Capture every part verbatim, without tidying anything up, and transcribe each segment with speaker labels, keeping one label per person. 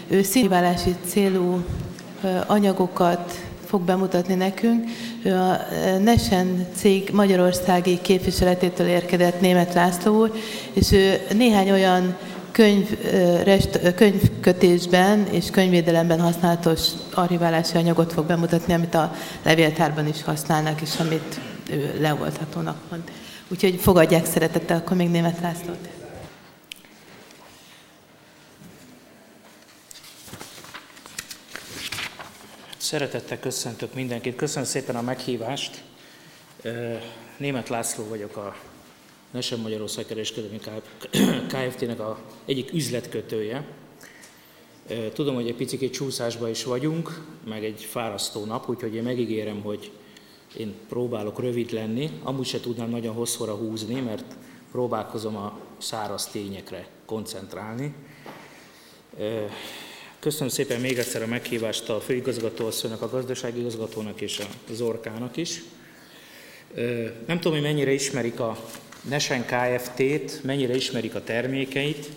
Speaker 1: Ő színválási célú anyagokat fog bemutatni nekünk. Ő a Nesen cég magyarországi képviseletétől érkezett Németh László úr, és ő néhány olyan könyv, rest, könyvkötésben és könyvvédelemben használatos archiválási anyagot fog bemutatni, amit a levéltárban is használnak, és amit ő leolthatónak mond. Úgyhogy fogadják szeretettel akkor még Németh Lászlót.
Speaker 2: Szeretettel köszöntök mindenkit. Köszönöm szépen a meghívást. Németh László vagyok, a Nesen Magyarország Kereskedelmi Kft-nek a egyik üzletkötője. Tudom, hogy egy picit csúszásban is vagyunk, meg egy fárasztó nap, úgyhogy én megígérem, hogy én próbálok rövid lenni. Amúgy se tudnám nagyon hosszúra húzni, mert próbálkozom a száraz tényekre koncentrálni. Köszönöm szépen még egyszer a meghívást a főigazgatóasszonynak, a gazdasági igazgatónak és a Zorkának is. Nem tudom, hogy mennyire ismerik a Nesen Kft-t, mennyire ismerik a termékeit.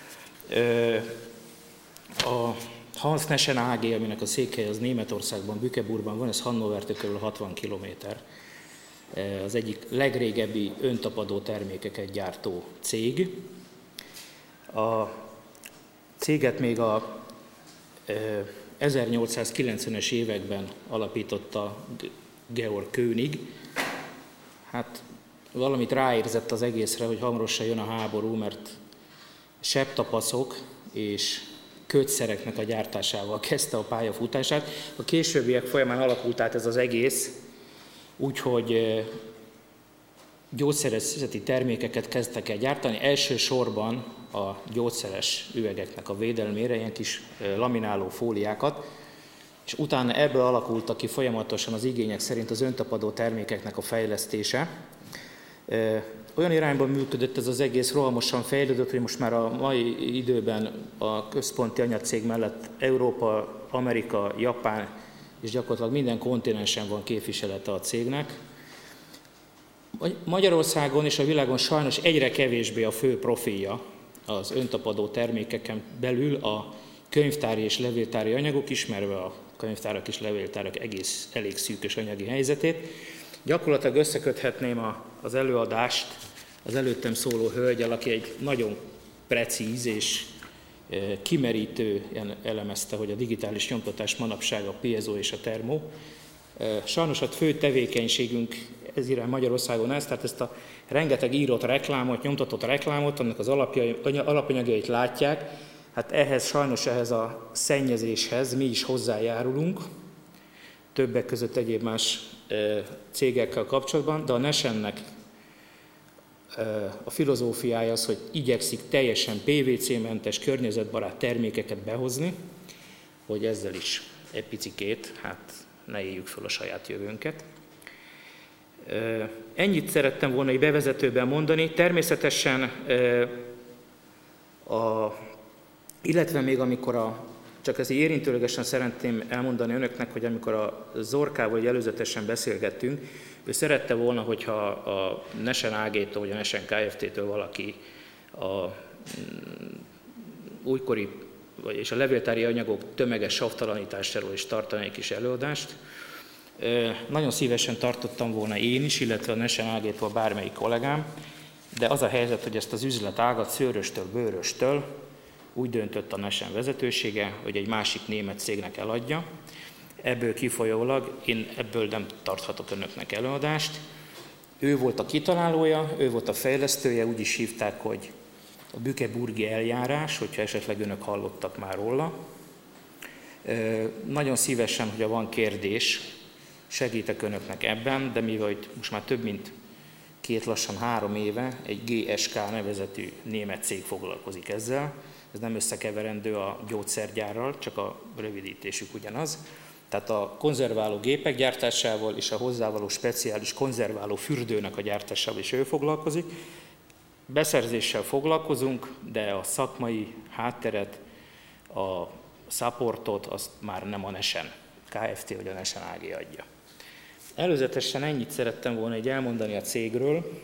Speaker 2: A Hans Nesen á gé, aminek a székhelye az Németországban, Bückeburgban van, ez Hannovertől kb. hatvan kilométer. Az egyik legrégebbi öntapadó termékeket gyártó cég. A céget még a ezernyolcszázkilencvenes években alapította Georg König. Hát valamit ráérzett az egészre, hogy hamarosan jön a háború, mert sebtapaszok és kötszereknek a gyártásával kezdte a pályafutását. A későbbiek folyamán alakult át ez az egész, úgyhogy gyógyszerészeti termékeket kezdtek el gyártani, elsősorban a gyógyszeres üvegeknek a védelmére, ilyen kis lamináló fóliákat, és utána ebből alakultak ki folyamatosan az igények szerint az öntapadó termékeknek a fejlesztése. Olyan irányban működött ez az egész, rohamosan fejlődött, hogy most már a mai időben a központi anyacég mellett Európa, Amerika, Japán és gyakorlatilag minden kontinensen van képviselete a cégnek. Magyarországon és a világon sajnos egyre kevésbé a fő profilja az öntapadó termékeken belül a könyvtári és levéltári anyagok, ismerve a könyvtárak és levéltárak egész elég szűkös anyagi helyzetét. Gyakorlatilag összeköthetném az előadást az előttem szóló hölgyel, aki egy nagyon precíz és kimerítően elemezte, hogy a digitális nyomtatás manapság a piezo és a termo. Sajnos a fő tevékenységünk ez irány Magyarországon ez, tehát ezt a rengeteg írott reklámot, nyomtatott reklámot, annak az alapanyagait látják, hát ehhez sajnos ehhez a szennyezéshez mi is hozzájárulunk, többek között egyéb más cégekkel kapcsolatban, de a Nesennek a filozófiája az, hogy igyekszik teljesen pé vé cé-mentes, környezetbarát termékeket behozni, hogy ezzel is egy picikét, hát ne éljük föl a saját jövőnket. Ennyit szerettem volna egy bevezetőben mondani. Természetesen, a, illetve még amikor a, csak ezt érintőlegesen szeretném elmondani önöknek, hogy amikor a Zorkával előzetesen beszélgettünk, ő szerette volna, hogyha a Nesen á gé-től vagy a Nesen Kft-től valaki a újkori és a levéltári anyagok tömeges savtalanításáról is tartani egy kis előadást. Nagyon szívesen tartottam volna én is, illetve a Nesen á gé-től bármelyik kollégám, de az a helyzet, hogy ezt az üzletágat szőröstől, bőröstől úgy döntött a Nesen vezetősége, hogy egy másik német cégnek eladja. Ebből kifolyólag én ebből nem tarthatok önöknek előadást. Ő volt a kitalálója, ő volt a fejlesztője, úgy is hívták, hogy a bückeburgi eljárás, hogyha esetleg önök hallottak már róla. Nagyon szívesen, hogyha van kérdés, segítek önöknek ebben, de mivel hogy most már több mint két lassan három éve egy gé es ká nevezetű német cég foglalkozik ezzel. Ez nem összekeverendő a gyógyszergyárral, csak a rövidítésük ugyanaz. Tehát a konzerváló gépek gyártásával és a hozzávaló speciális konzerváló fürdőnek a gyártásával is ő foglalkozik. Beszerzéssel foglalkozunk, de a szakmai hátteret, a supportot azt már nem a Nesen Kft. Vagy a Nesen á gé adja. Előzetesen ennyit szerettem volna így elmondani a cégről.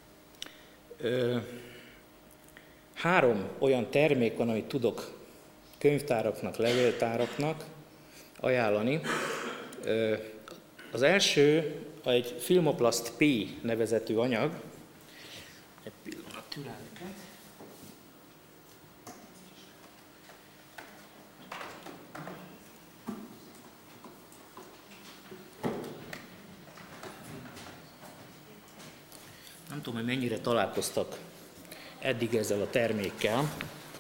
Speaker 2: Három olyan termék van, amit tudok könyvtáraknak, levéltáraknak ajánlani. Az első egy Filmoplast P nevezetű anyag. Egy pillanat türelmüket. Nem tudom, hogy mennyire találkoztak eddig ezzel a termékkel.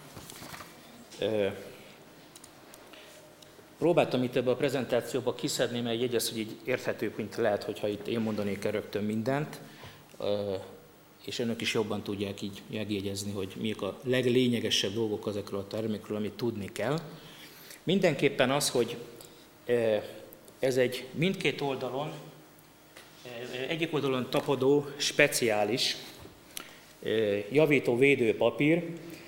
Speaker 2: Próbáltam itt ebbe a prezentációba kiszedni, mert jegyez, hogy így érthetőbb, mint lehet, hogyha itt én mondanék el rögtön mindent, és önök is jobban tudják így megjegyezni, hogy mik a leglényegesebb dolgok ezekről a termékről, amit tudni kell. Mindenképpen az, hogy ez egy mindkét oldalon, egyik oldalon tapadó speciális javító védőpapír,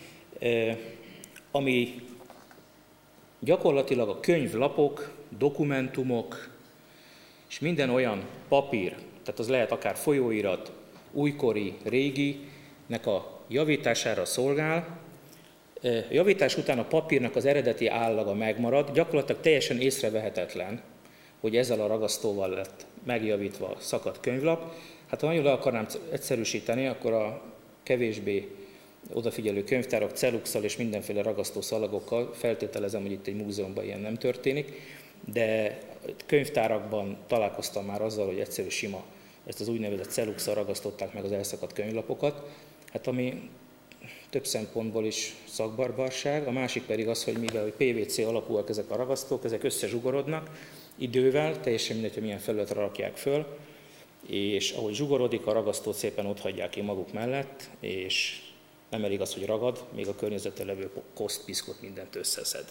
Speaker 2: ami gyakorlatilag a könyvlapok, dokumentumok és minden olyan papír, tehát az lehet akár folyóirat, újkori, réginek a javítására szolgál. A javítás után a papírnak az eredeti állaga megmarad, gyakorlatilag teljesen észrevehetetlen, hogy ezzel a ragasztóval lett megjavítva a szakadt könyvlap. Hát ha nagyon le akarnám egyszerűsíteni, akkor a kevésbé odafigyelő könyvtárak celluxal és mindenféle ragasztó szalagokkal, feltételezem, hogy itt egy múzeumban ilyen nem történik, de könyvtárakban találkoztam már azzal, hogy egyszerű sima ezt az úgynevezett celluxal ragasztották meg az elszakadt könyvlapokat, hát ami több szempontból is szakbarbarság, a másik pedig az, hogy mivel hogy pé vé cé alapúak ezek a ragasztók, ezek összezsugorodnak idővel, teljesen mindegy, hogy milyen felületre rakják föl, és ahogy zsugorodik, a ragasztót szépen ott hagyják ki maguk mellett, és nem elég az, hogy ragad, még a környezetben levő koszt, piszkot, mindent összeszed.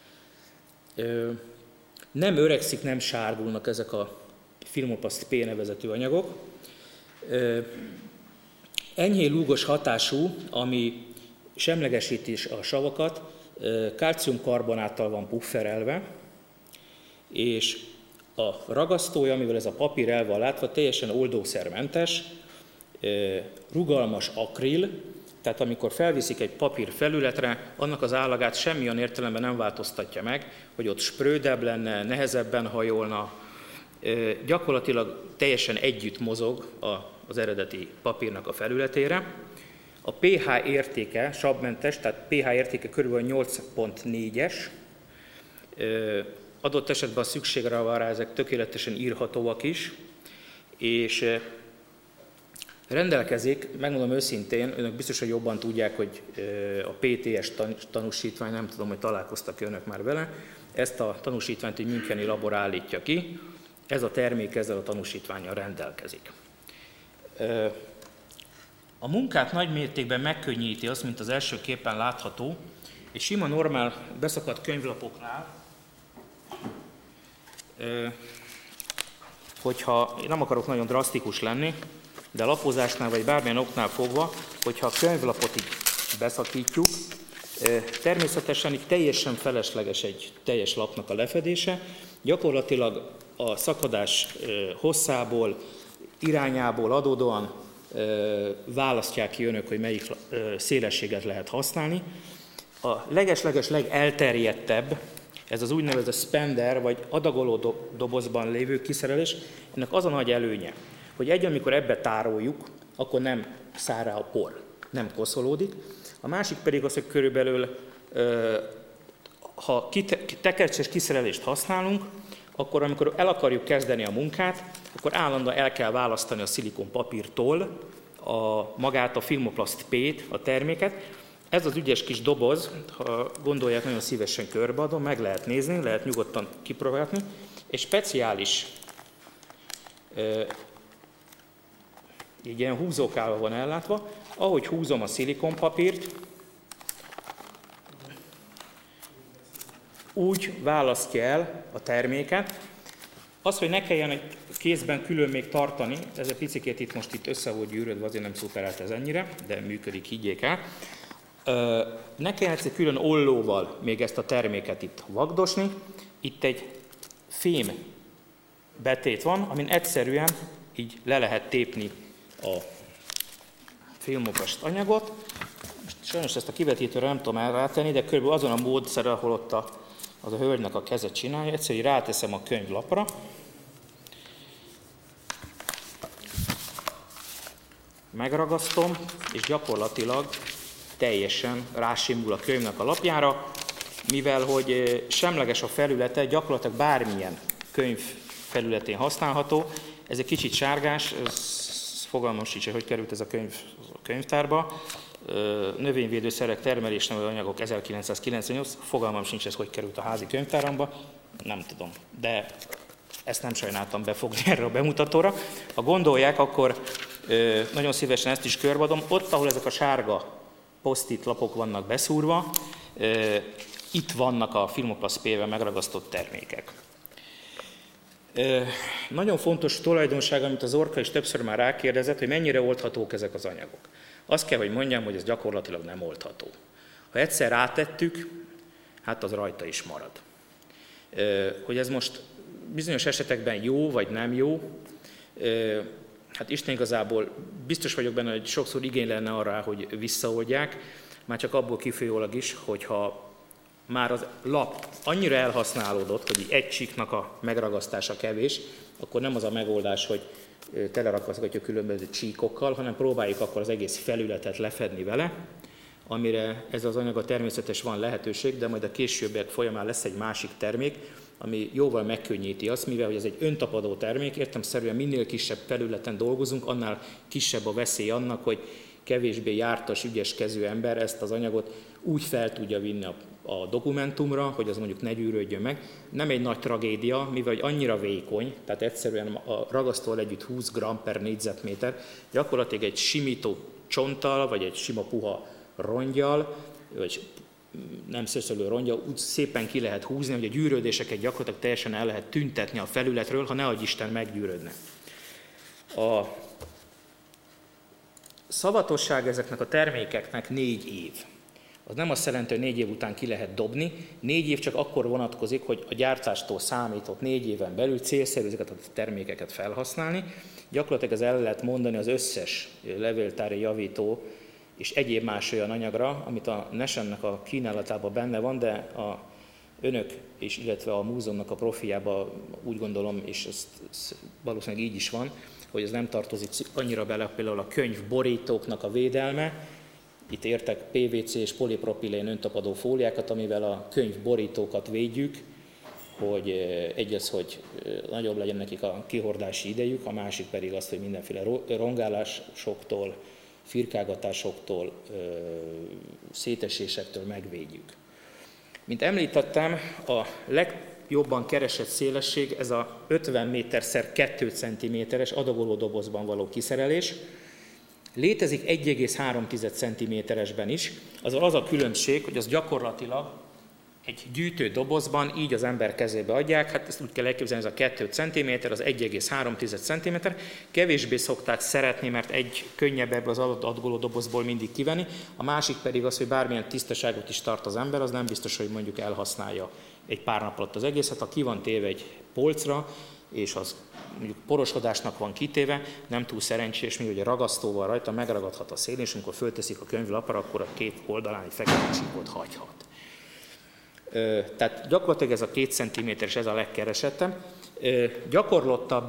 Speaker 2: Nem öregszik, nem sárgulnak ezek a Filmoplast P nevezetű anyagok. Enyhén lúgos hatású, ami semlegesíti a savakat, kálciumkarbonáttal van pufferelve, és a ragasztója, amivel ez a papír el van látva, teljesen oldószermentes, rugalmas akril, tehát amikor felviszik egy papír felületre, annak az állagát semmilyen értelemben nem változtatja meg, hogy ott sprödebb lenne, nehezebben hajolna, gyakorlatilag teljesen együtt mozog az eredeti papírnak a felületére. A pH értéke savmentes, tehát pH értéke kb. nyolc pont négyes, adott esetben a szükségre van rá, ezek tökéletesen írhatóak is, és rendelkezik, megmondom őszintén, önök biztos, hogy jobban tudják, hogy a pé té es tanúsítvány, nem tudom, hogy találkoztak önök már vele, ezt a tanúsítványt egy müncheni labor állítja ki, ez a termék ezzel a tanúsítvánnyal rendelkezik. A munkát nagy mértékben megkönnyíti az, mint az első képen látható, egy sima, normál, beszakadt könyvlapoknál, hogyha én nem akarok nagyon drasztikus lenni, de lapozásnál vagy bármilyen oknál fogva, hogyha a könyvlapot így beszakítjuk, természetesen így teljesen felesleges egy teljes lapnak a lefedése, gyakorlatilag a szakadás hosszából, irányából adódóan választják ki önök, hogy melyik szélességet lehet használni. A leges-leges legelterjedtebb, ez az úgynevezett spender, vagy adagoló dobozban lévő kiszerelés, ennek az a nagy előnye, hogy egy, amikor ebbe tároljuk, akkor nem száll rá a por, nem koszolódik. A másik pedig az, hogy körülbelül, ha tekercses kiszerelést használunk, akkor amikor el akarjuk kezdeni a munkát, akkor állandóan el kell választani a szilikonpapírtól a, magát a Filmoplast P-t, a terméket. Ez az ügyes kis doboz, ha gondolják, nagyon szívesen körbeadom, meg lehet nézni, lehet nyugodtan kipróbálni. Egy speciális, így ilyen húzókával van ellátva, ahogy húzom a szilikonpapírt, úgy választja el a terméket. Az, hogy ne kelljen egy kézben külön még tartani, ez a picikét itt most itt össze volt gyűrődve, azért nem szuperált ez ennyire, de működik, higgyék el. Ne kelljen egy külön ollóval még ezt a terméket itt vagdosni. Itt egy fém betét van, amin egyszerűen így le lehet tépni a Filmoplast anyagot, Sajnos ezt a kivetítőre nem tudom rátenni, de körülbelül azon a módszer, ahol ott a, az a hölgynek a kezet csinálja, egyszerűen ráteszem a könyvlapra, megragasztom, és gyakorlatilag teljesen rásimul a könyvnek a lapjára, mivel hogy semleges a felülete, gyakorlatilag bármilyen könyv felületén használható. Ez egy kicsit sárgás, ez fogalmam sincs, hogy került ez a könyv a könyvtárba. Növényvédőszerek, termelésnevelő anyagok ezerkilencszázkilencvennyolc, fogalmam sincs, ez hogy került a házi könyvtáramba, nem tudom, de ezt nem sajnáltam befogni erre a bemutatóra. Ha gondolják, akkor nagyon szívesen ezt is körbeadom. Ott, ahol ezek a sárga post-it lapok vannak beszúrva, itt vannak a Filmoplasz P-vel megragasztott termékek. Nagyon fontos tulajdonság, amit az Orka is többször már rákérdezett, hogy mennyire oldhatók ezek az anyagok. Azt kell, hogy mondjam, hogy ez gyakorlatilag nem oldható. Ha egyszer rátettük, hát az rajta is marad. Hogy ez most bizonyos esetekben jó, vagy nem jó, hát Isten igazából biztos vagyok benne, hogy sokszor igény lenne arra, hogy visszaoldják, már csak abból kifolyólag is, hogyha már az lap annyira elhasználódott, hogy egy csíknak a megragasztása kevés, akkor nem az a megoldás, hogy telerakaszgatjuk különböző csíkokkal, hanem próbáljuk akkor az egész felületet lefedni vele, amire ez az anyag a természetes van lehetőség, de majd a későbbiek folyamán lesz egy másik termék, ami jóval megkönnyíti azt, mivel hogy ez egy öntapadó termék, értelemszerűen minél kisebb felületen dolgozunk, annál kisebb a veszély annak, hogy kevésbé jártas, ügyeskező ember ezt az anyagot úgy fel tudja vinni a, a dokumentumra, hogy az mondjuk ne gyűrődjön meg. Nem egy nagy tragédia, mivel annyira vékony, tehát egyszerűen a ragasztóval együtt húsz gramm per négyzetméter, gyakorlatilag egy simító csonttal, vagy egy sima puha rongyal, vagy nem szöszölő rongyal, úgy szépen ki lehet húzni, hogy a gyűrődéseket gyakorlatilag teljesen el lehet tüntetni a felületről, ha nehogy Isten meggyűrődne. A szavatosság ezeknek a termékeknek négy év. Az nem azt jelenti, hogy négy év után ki lehet dobni, négy év csak akkor vonatkozik, hogy a gyártástól számított négy éven belül célszerű ezeket a termékeket felhasználni. Gyakorlatilag ez el lehet mondani az összes levéltári javító és egyéb más olyan anyagra, amit a Nesennek a kínálatában benne van, de a önök és illetve a múzeumnak a profiában úgy gondolom, és ez valószínűleg így is van, hogy ez nem tartozik annyira bele például a könyvborítóknak a védelme. Itt értek pé vé cé és polipropilén öntapadó fóliákat, amivel a könyvborítókat védjük, hogy egy az, hogy nagyobb legyen nekik a kihordási idejük, a másik pedig az, hogy mindenféle rongálásoktól, firkágatásoktól, szétesésektől megvédjük. Mint említettem, a legjobban keresett szélesség ez a ötven méter szer két centiméteres adagoló dobozban való kiszerelés. Létezik egy egész három centiméteresben is, azon az a különbség, hogy az gyakorlatilag egy gyűjtő dobozban így az ember kezébe adják, hát ezt úgy kell elképzelni, ez a két centiméter, az egy egész három centiméter, kevésbé szokták szeretni, mert egy könnyebb ebből az adagoló dobozból mindig kivenni, a másik pedig az, hogy bármilyen tisztaságot is tart az ember, az nem biztos, hogy mondjuk elhasználja egy pár nap alatt az egészet, ha ki van téve egy polcra, és az mondjuk porosodásnak van kitéve, nem túl szerencsés, mi, hogy a ragasztóval rajta megragadhat a szélén, és amikor fölteszik a könyvlapra, akkor a két oldalán egy fekete csíkot hagyhat. Tehát gyakorlatilag ez a két centiméteres, ez a legkeresettebb. Gyakorlottabb,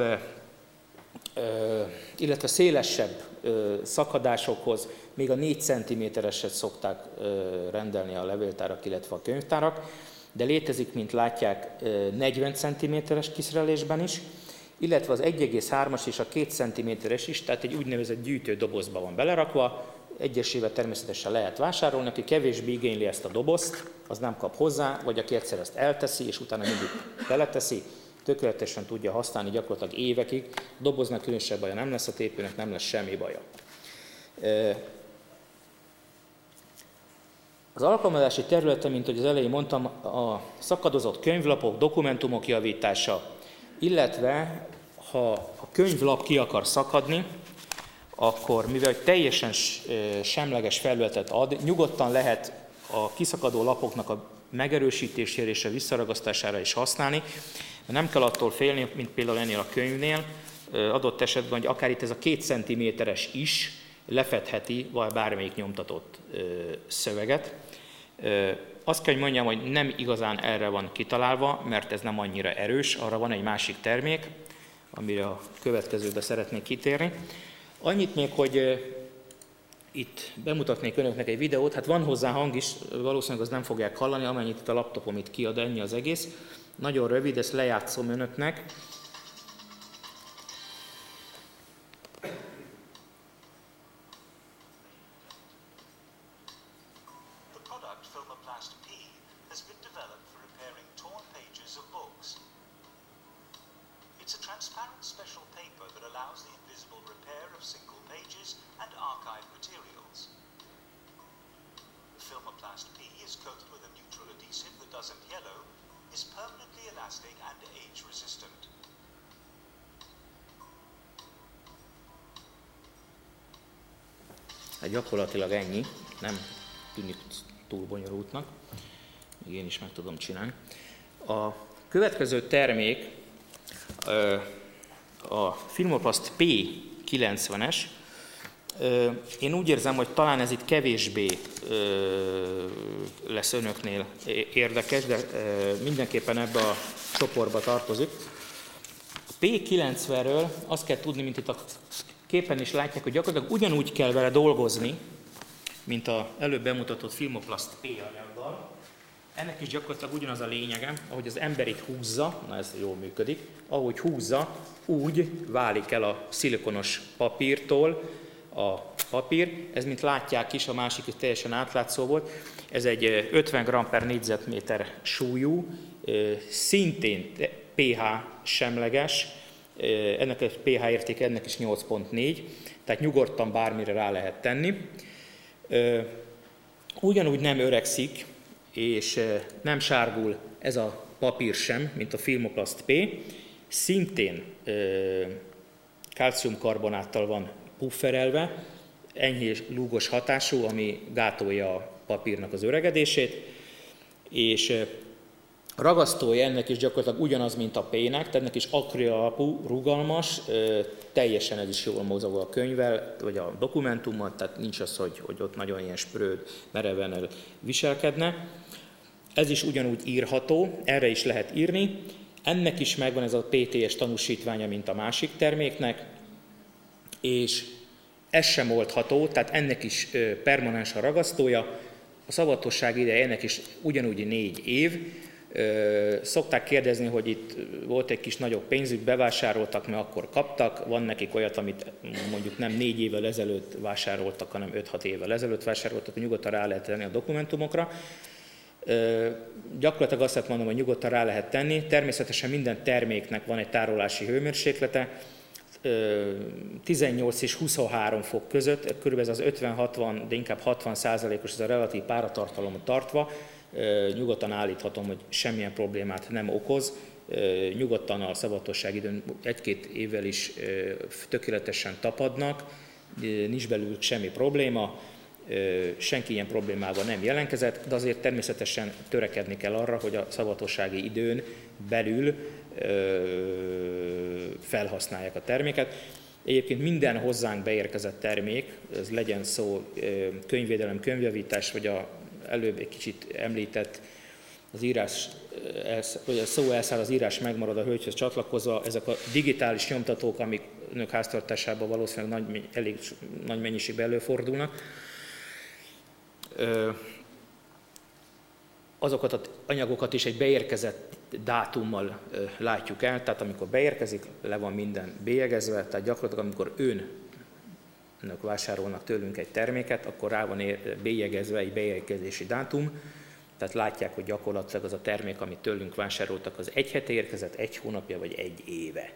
Speaker 2: illetve szélesebb szakadásokhoz még a négy centimétereset szokták rendelni a levéltárak, illetve a könyvtárak, de létezik, mint látják, negyven centiméteres kiszerelésben is, illetve az egy egész hármas és a két centiméteres is, tehát egy úgynevezett gyűjtődobozba van belerakva, egyesével természetesen lehet vásárolni, aki kevésbé igényli ezt a dobozt, az nem kap hozzá, vagy aki egyszer ezt elteszi, és utána mindig beleteszi, tökéletesen tudja használni gyakorlatilag évekig. A doboznak különösebb baja nem lesz, a tépőnek nem lesz semmi baja. Az alkalmazási területe, mint ahogy az elején mondtam, a szakadozott könyvlapok, dokumentumok javítása, illetve ha a könyvlap ki akar szakadni, akkor mivel teljesen semleges felületet ad, nyugodtan lehet a kiszakadó lapoknak a megerősítésére és a visszaragasztására is használni. Nem kell attól félni, mint például ennél a könyvnél, adott esetben, hogy akár itt ez a két centiméteres is lefedheti vagy bármelyik nyomtatott szöveget. Azt kell, hogy mondjam, hogy nem igazán erre van kitalálva, mert ez nem annyira erős, arra van egy másik termék, amire a következőben szeretnék kitérni. Annyit még, hogy itt bemutatnék önöknek egy videót, hát van hozzá hang is, valószínűleg azt nem fogják hallani, amennyit itt a laptopom itt kiad, ennyi az egész. Nagyon rövid, ezt lejátszom önöknek. Hát gyakorlatilag ennyi, nem tűnik túl bonyolultnak, még én is meg tudom csinálni. A következő termék a Filmoplast P kilencvenes. Én úgy érzem, hogy talán ez itt kevésbé lesz önöknél érdekes, de mindenképpen ebbe a csoportba tartozik. A P kilencvenről azt kell tudni, mint itt a képen is látják, hogy gyakorlatilag ugyanúgy kell vele dolgozni, mint az előbb bemutatott Filmoplast P anyaggal. Ennek is gyakorlatilag ugyanaz a lényege, ahogy az ember itt húzza, na ez jól működik, ahogy húzza, úgy válik el a szilikonos papírtól a papír. Ez, mint látják is, a másik is teljesen átlátszó volt. Ez egy ötven gramm per négyzetméter súlyú, szintén pH semleges, ennek a pH értéke ennek is nyolc pont négy, tehát nyugodtan bármire rá lehet tenni. Ugyanúgy nem öregszik, és nem sárgul ez a papír sem, mint a Filmoplast P. Szintén kalciumkarbonáttal van pufferelve, enyhés lúgos hatású, ami gátolja a papírnak az öregedését, és a ragasztója ennek is gyakorlatilag ugyanaz, mint a P-nek, tehát ennek is akril alapú, rugalmas, teljesen ez is jól mozog a könyvvel, vagy a dokumentummal, tehát nincs az, hogy, hogy ott nagyon ilyen spröd, mereven viselkedne. Ez is ugyanúgy írható, erre is lehet írni. Ennek is megvan ez a pé té es tanúsítványa, mint a másik terméknek, és ez sem oldható, tehát ennek is permanens a ragasztója. A szavatosság ideje ennek is ugyanúgy négy év. Szokták kérdezni, hogy itt volt egy kis nagyobb pénzük, bevásároltak, mert akkor kaptak. Van nekik olyat, amit mondjuk nem négy évvel ezelőtt vásároltak, hanem öt-hat évvel ezelőtt vásároltak, hogy nyugodtan rá lehet tenni a dokumentumokra. Gyakorlatilag azt lehet mondom, hogy nyugodtan rá lehet tenni. Természetesen minden terméknek van egy tárolási hőmérséklete, tizennyolc és huszonhárom fok között, körülbelül ez az ötven-hatvan, de inkább hatvan százalékos ez a relatív páratartalomot tartva, nyugodtan állíthatom, hogy semmilyen problémát nem okoz, nyugodtan a szavatosság időn egy-két évvel is tökéletesen tapadnak, nincs belőlük semmi probléma, senki ilyen problémával nem jelentkezett, de azért természetesen törekedni kell arra, hogy a szavatossági időn belül felhasználják a terméket. Egyébként minden hozzánk beérkezett termék, ez legyen szó könyvvédelem, könyvjavítás, vagy a előbb egy kicsit említett az írás, vagy a szó elszáll, az írás megmarad a hölgyhöz csatlakozva, ezek a digitális nyomtatók, amik önök háztartásában valószínűleg nagy, elég nagy mennyiségben előfordulnak, azokat az anyagokat is egy beérkezett dátummal látjuk el, tehát amikor beérkezik, le van minden bélyegezve, tehát gyakorlatilag amikor ön önök vásárolnak tőlünk egy terméket, akkor rá van bélyegezve egy beérkezési dátum, tehát látják, hogy gyakorlatilag az a termék, amit tőlünk vásároltak, az egy hete érkezett, egy hónapja vagy egy éve.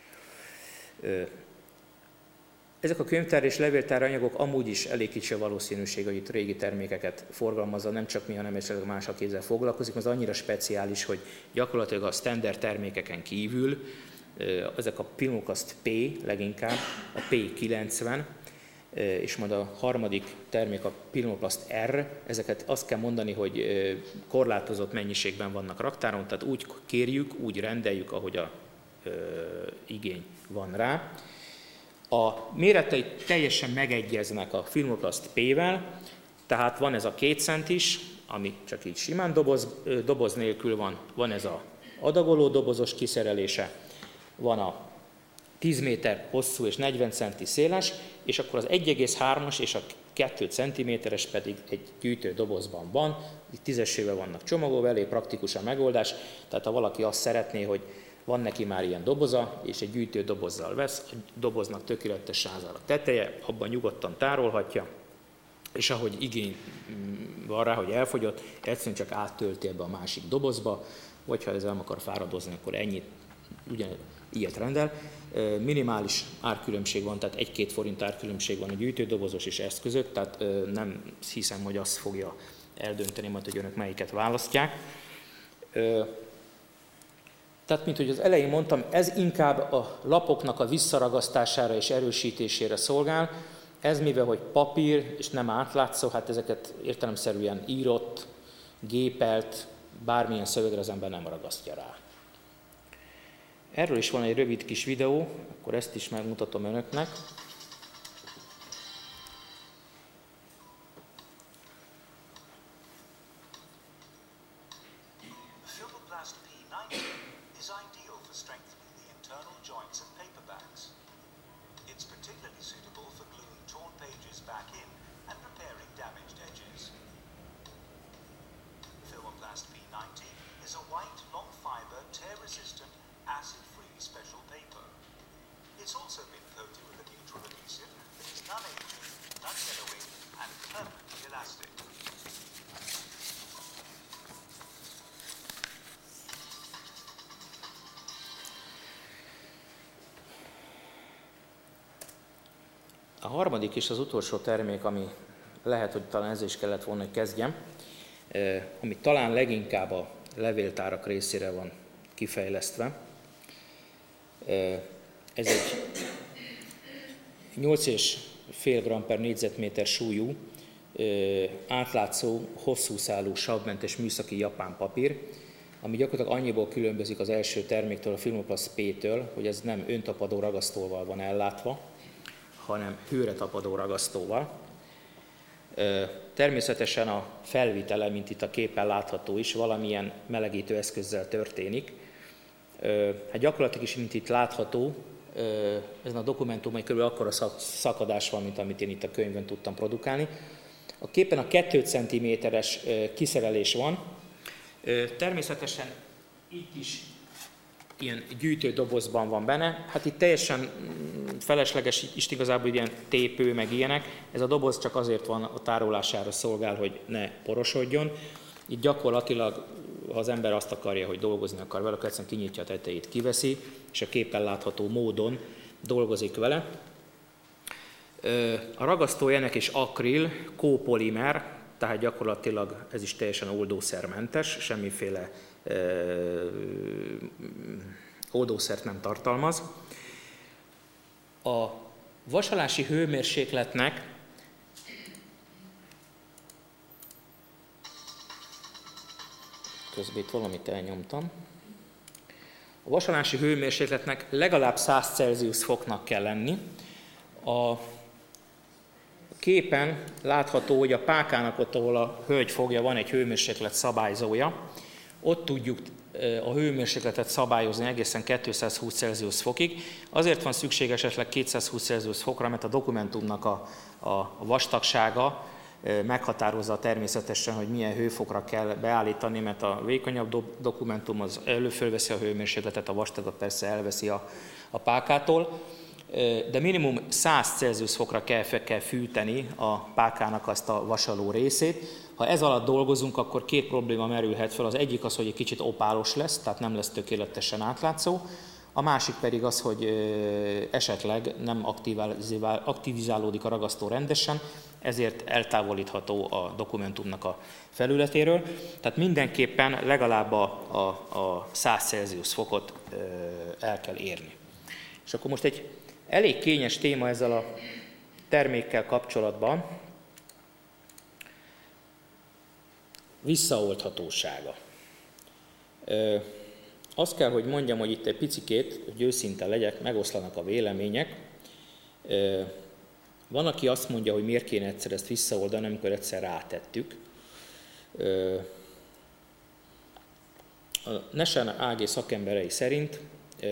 Speaker 2: Ezek a könyvtár és levéltár anyagok amúgy is elég kicsi a valószínűség, hogy itt régi termékeket forgalmazza, nem csak mi, hanem esetleg más, aki ezzel foglalkozik, az annyira speciális, hogy gyakorlatilag a standard termékeken kívül ezek a Filmoplast P leginkább, a P kilencven, és majd a harmadik termék a Filmoplast R, ezeket azt kell mondani, hogy korlátozott mennyiségben vannak raktáron, tehát úgy kérjük, úgy rendeljük, ahogy a ö, igény van rá. A méretei teljesen megegyeznek a Filmoplast P-vel, tehát van ez a két centis, ami csak így simán doboz, doboz nélkül van, van ez a adagoló dobozos kiszerelése, van a tíz méter hosszú és negyven centi széles, és akkor az egy egész hármas és a két centiméteres pedig egy gyűjtő dobozban van, itt tízesével vannak csomagolva, elég praktikus a megoldás, tehát ha valaki azt szeretné, hogy van neki már ilyen doboza, és egy gyűjtő dobozzal vesz, a doboznak tökéletes sázal a teteje, abban nyugodtan tárolhatja, és ahogy igény van rá, hogy elfogyott, egyszerűen csak áttölti ebbe a másik dobozba, vagy ha ez el akar fáradozni, akkor ennyit, ugyan ilyet rendel. Minimális árkülönbség van, tehát egy-két forint árkülönbség van a gyűjtődobozos és ez között, tehát nem hiszem, hogy azt fogja eldönteni majd, hogy önök melyiket választják. Tehát, mint hogy az elején mondtam, ez inkább a lapoknak a visszaragasztására és erősítésére szolgál. Ez mivel, hogy papír és nem átlátszó, hát ezeket értelemszerűen írott, gépelt, bármilyen szövegre az ember nem ragasztja rá. Erről is van egy rövid kis videó, akkor ezt is megmutatom önöknek.
Speaker 3: Filmoplast P ninety is ideal for strengthening the internal joints of paperbacks. It's particularly suitable for gluing torn pages back in and repairing damaged edges. Filmoplast P ninety is a white, long-fiber, tear-resistant, acid-free special paper. It's also been coated with a neutral adhesive that is non-aging, non-yellowing, and permanently elastic.
Speaker 2: A harmadik és az utolsó termék, ami lehet, hogy talán ezzel is kellett volna, hogy kezdjem, ami talán leginkább a levéltárak részére van kifejlesztve. Ez egy nyolc egész öt gram per négyzetméter súlyú, átlátszó, hosszú szálú, savmentes műszaki japán papír, ami gyakorlatilag annyiból különbözik az első terméktől, a Filmoplast P-től, hogy ez nem öntapadó ragasztóval van ellátva, hanem hőre tapadó ragasztóval. Természetesen a felvitele, mint itt a képen látható is, valamilyen melegítő eszközzel történik. Hát gyakorlatilag is, mint itt látható, ezen a dokumentumon kb. Akkora szakadás van, mint amit én itt a könyvben tudtam produkálni. A képen a két centiméteres kiszerelés van. Természetesen itt is ilyen gyűjtődobozban van benne. Hát itt teljesen felesleges is igazából ilyen tépő, meg ilyenek. Ez a doboz csak azért van, a tárolására szolgál, hogy ne porosodjon. Itt gyakorlatilag, ha az ember azt akarja, hogy dolgozni akar vele, akkor egyszerűen kinyitja a tetejét, kiveszi, és a képen látható módon dolgozik vele. A ragasztója ennek is akril, kópolimer, tehát gyakorlatilag ez is teljesen oldószermentes, semmiféle oldószert nem tartalmaz. A vasalási hőmérsékletnek közben itt valamit elnyomtam. A vasalási hőmérsékletnek legalább száz Celsius foknak kell lenni. A képen látható, hogy a pákának ott, ahol a hölgy fogja, van egy hőmérséklet szabályzója. Ott tudjuk a hőmérsékletet szabályozni egészen kétszázhúsz Celsius fokig. Azért van szükség esetleg kétszázhúsz Celsius fokra, mert a dokumentumnak a, a vastagsága meghatározza természetesen, hogy milyen hőfokra kell beállítani, mert a vékonyabb do- dokumentum az előfölveszi a hőmérsékletet, a vastagot persze elveszi a, a pákától, de minimum száz Celsius fokra kell, kell fűteni a pákának azt a vasaló részét. Ha ez alatt dolgozunk, akkor két probléma merülhet fel. Az egyik az, hogy egy kicsit opálos lesz, tehát nem lesz tökéletesen átlátszó. A másik pedig az, hogy esetleg nem aktivizálódik a ragasztó rendesen, ezért eltávolítható a dokumentumnak a felületéről. Tehát mindenképpen legalább a, a, a száz Celsius fokot el kell érni. És akkor most egy elég kényes téma ezzel a termékkel kapcsolatban, visszaoldhatósága. Azt kell, hogy mondjam, hogy itt egy picikét, hogy őszinte legyek, megoszlanak a vélemények. Van, aki azt mondja, hogy miért kéne egyszer ezt visszaoldani, amikor egyszer rátettük. A Nesen á gé szakemberei szerint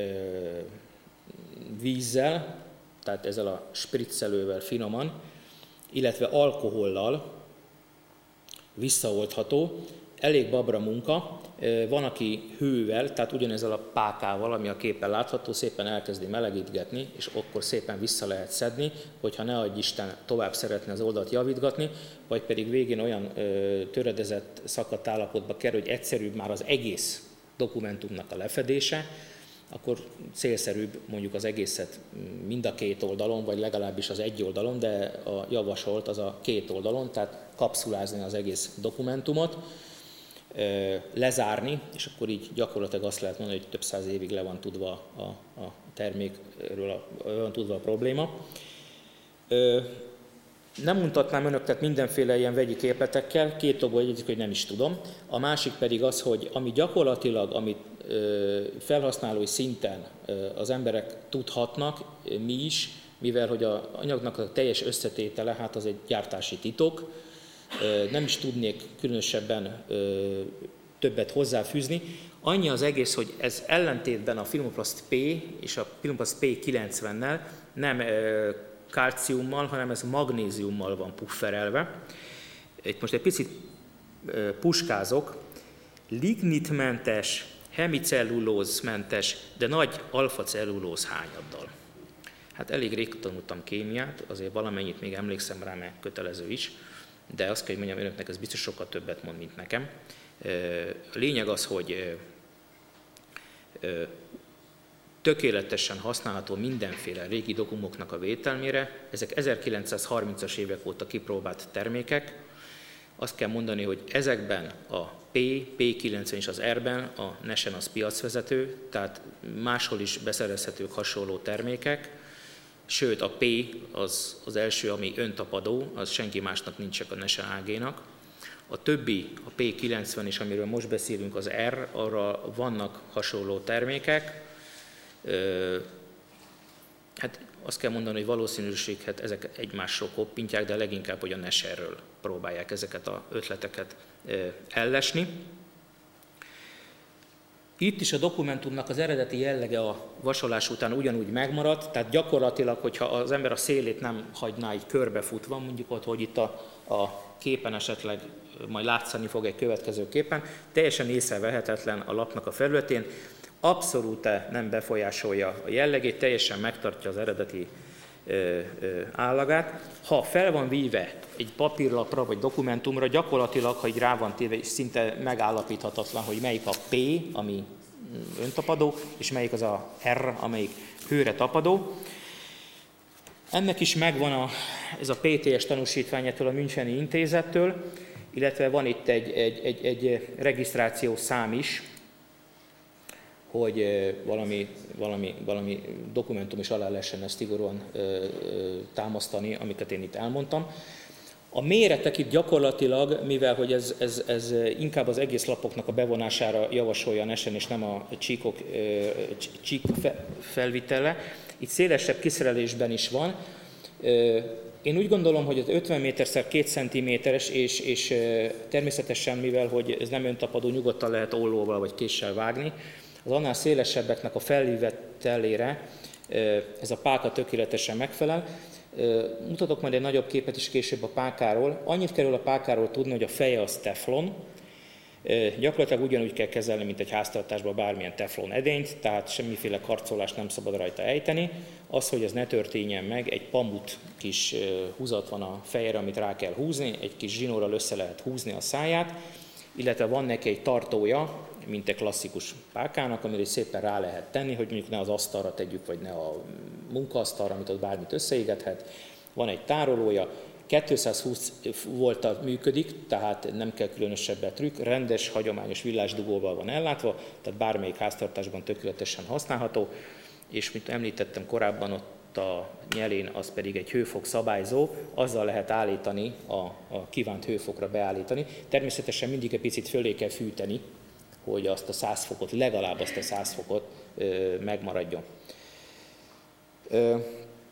Speaker 2: vízzel, tehát ezzel a spriccelővel finoman, illetve alkohollal visszaoldható, elég babra munka. Van, aki hővel, tehát ugyanezzel a pákával, ami a képen látható, szépen elkezdi melegítgetni, és akkor szépen vissza lehet szedni, hogyha ne adj Isten tovább szeretne az oldalt javítgatni, vagy pedig végén olyan ö, töredezett, szakadt állapotba kerül, hogy egyszerűbb már az egész dokumentumnak a lefedése, akkor célszerűbb mondjuk az egészet mind a két oldalon, vagy legalábbis az egy oldalon, de a javasolt az a két oldalon, tehát kapszulázni az egész dokumentumot, lezárni, és akkor így gyakorlatilag azt lehet mondani, hogy több száz évig le van tudva a, a termékről, a, van tudva a probléma. Nem mutatnám önöket mindenféle ilyen vegyi képletekkel, két okból egyezik, hogy nem is tudom. A másik pedig az, hogy ami gyakorlatilag, amit felhasználói szinten az emberek tudhatnak, mi is, mivel hogy az anyagnak a teljes összetétele, hát az egy gyártási titok, nem is tudnék különösebben többet hozzáfűzni. Annyi az egész, hogy ez ellentétben a Filmoplast P és a Filmoplast P kilencvennel nem kalciummal, hanem ez magnéziummal van pufferelve. Itt most egy picit puskázok. Lignitmentes, hemicellulózmentes, de nagy alfacellulóz hányaddal. Hát elég rég tanultam kémiát, azért valamennyit még emlékszem rá, mert kötelező is, de azt kell, hogy mondjam önöknek, ez biztos sokkal többet mond, mint nekem. A lényeg az, hogy tökéletesen használható mindenféle régi dokumoknak a vételmére. Ezek ezerkilencszázharmincas évek óta kipróbált termékek. Azt kell mondani, hogy ezekben a P, P kilencven és az R-ben a Nesen az piacvezető, tehát máshol is beszerezhetők hasonló termékek. Sőt, a P az az első, ami öntapadó, az senki másnak nincs, csak a Nesen á génak. A többi, a P kilencven is, amiről most beszélünk, az R, arra vannak hasonló termékek. Hát azt kell mondani, hogy valószínűséget ezek egymásról koppintják, de leginkább, hogy a Nesenről próbálják ezeket az ötleteket ellesni. Itt is a dokumentumnak az eredeti jellege a vasolás után ugyanúgy megmaradt, tehát gyakorlatilag, hogyha az ember a szélét nem hagyná így körbefutva, mondjuk ott, hogy itt a, a képen esetleg majd látszani fog egy következő képen, teljesen észrevehetetlen a lapnak a felületén, abszolút nem befolyásolja a jellegét, teljesen megtartja az eredeti ö, ö, állagát. Ha fel van víve egy papírlapra vagy dokumentumra, gyakorlatilag, ha így rá van téve, szinte megállapíthatatlan, hogy melyik a P, ami öntapadó, és melyik az a R, amelyik hőre tapadó. Ennek is megvan a, ez a pé té es tanúsítványától a Müncheni Intézettől, illetve van itt egy, egy, egy, egy regisztrációs szám is, hogy valami, valami, valami dokumentum is alá lehessen ezt szigorúan ö, ö, támasztani, amiket én itt elmondtam. A méretek itt gyakorlatilag, mivel hogy ez, ez, ez inkább az egész lapoknak a bevonására javasolja a Nesen, és nem a csíkok, ö, csík felvitele, itt szélesebb kiszerelésben is van. Ö, Én úgy gondolom, hogy az ötven méterszer két centiméteres, és, és természetesen, mivel hogy ez nem öntapadó, nyugodtan lehet ollóval vagy késsel vágni, az annál szélesebbeknek a felvívetelére ez a páka tökéletesen megfelel. Mutatok majd egy nagyobb képet is később a pákáról. Annyit kerül a pákáról tudni, hogy a feje az teflon. Gyakorlatilag ugyanúgy kell kezelni, mint egy háztartásban bármilyen teflon edényt, tehát semmiféle karcolást nem szabad rajta ejteni. Az, hogy ez ne történjen meg, egy pamut kis húzat van a fejére, amit rá kell húzni, egy kis zsinórral össze lehet húzni a száját, illetve van neki egy tartója, mint egy klasszikus pákának, amire szépen rá lehet tenni, hogy mondjuk ne az asztalra tegyük, vagy ne a munkaasztalra, amit ott bármit összeégethet. Van egy tárolója, kétszázhúsz volttal működik, tehát nem kell különösebb trükk, rendes, hagyományos villásdugóval van ellátva, tehát bármelyik háztartásban tökéletesen használható, és mint említettem korábban, ott a nyelén az pedig egy hőfok szabályzó, azzal lehet állítani, a, a kívánt hőfokra beállítani. Természetesen mindig egy picit fölé kell fűteni, hogy azt a száz fokot, legalább azt a száz fokot ö, megmaradjon. Ö,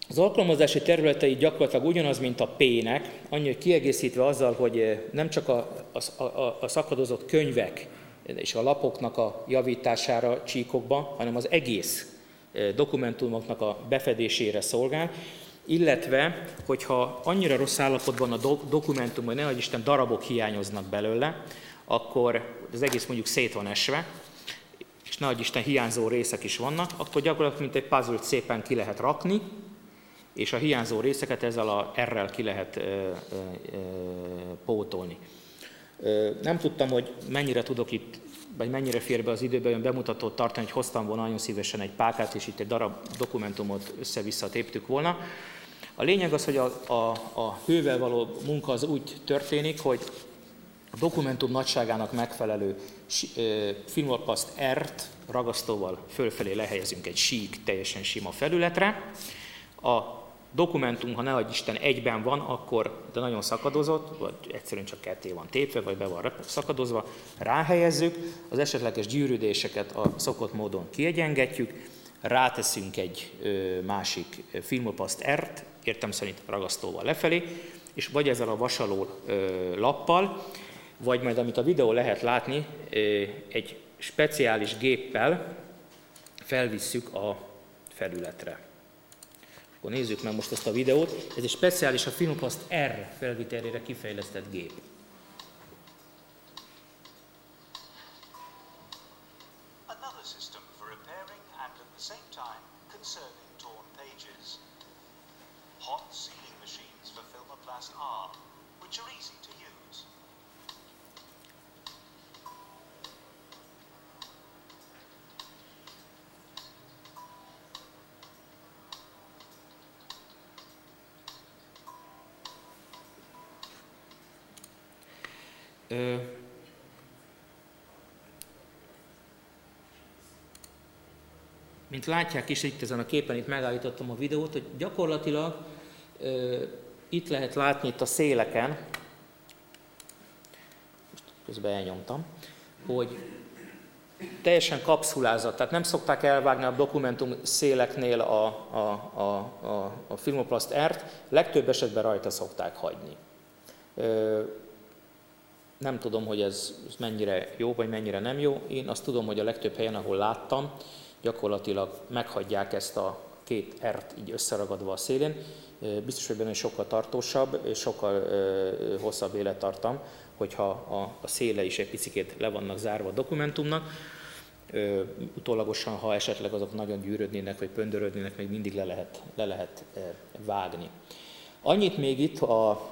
Speaker 2: Az alkalmazási területei gyakorlatilag ugyanaz, mint a P-nek, annyi, hogy kiegészítve azzal, hogy nem csak a, a, a, a szakadozott könyvek és a lapoknak a javítására csíkokba, hanem az egész dokumentumoknak a befedésére szolgál, illetve, hogyha annyira rossz állapotban a do- dokumentum, hogy nehogy Isten darabok hiányoznak belőle, akkor az egész mondjuk szét van esve, és nehogy Isten hiányzó részek is vannak, akkor gyakorlatilag mint egy puzzle-t szépen ki lehet rakni, és a hiányzó részeket ezzel a R-rel ki lehet ö, ö, ö, pótolni. Ö, nem tudtam, hogy mennyire tudok itt, vagy mennyire fér be az időben olyan bemutatót tartani, hogy hoztam volna nagyon szívesen egy pákát, és itt egy darab dokumentumot össze-vissza téptük volna. A lényeg az, hogy a, a, a hővel való munka az úgy történik, hogy a dokumentum nagyságának megfelelő filmolpaszt R-t ragasztóval fölfelé lehelyezünk egy sík, teljesen sima felületre. A dokumentum, ha nehogy Isten egyben van, akkor, de nagyon szakadozott, vagy egyszerűen csak ketté van tépve, vagy be van szakadozva, ráhelyezzük, az esetleges gyűrűdéseket a szokott módon kiegyengetjük, ráteszünk egy ö, másik filmolpaszt R-t, értem szerint ragasztóval lefelé, és vagy ezzel a vasaló ö, lappal, vagy majd amit a videó lehet látni, ö, egy speciális géppel felvisszük a felületre. Akkor nézzük meg most ezt a videót. Ez egy speciális a filmolpaszt R felvitelére kifejlesztett gép.
Speaker 3: Another system for repairing and at the same time conserving torn pages. Hot sealing machines for Filmoplast R, which are easy to use.
Speaker 2: Ö, mint látják is itt ezen a képen, itt megállítottam a videót, hogy gyakorlatilag ö, itt lehet látni itt a széleken, most közben elnyomtam, hogy teljesen kapszulázott, tehát nem szokták elvágni a dokumentum széleknél a, a, a, a, a filmolpaszt R-t, legtöbb esetben rajta szokták hagyni. Ö, Nem tudom, hogy ez mennyire jó, vagy mennyire nem jó. Én azt tudom, hogy a legtöbb helyen, ahol láttam, gyakorlatilag meghagyják ezt a két R-t így összeragadva a szélén. Biztos, hogy benne sokkal tartósabb, és sokkal hosszabb élettartam, hogyha a széle is egy picikét le vannak zárva a dokumentumnak. Utólagosan, ha esetleg azok nagyon gyűrödnének, vagy pöndörödnének, még mindig le lehet, le lehet vágni. Annyit még itt a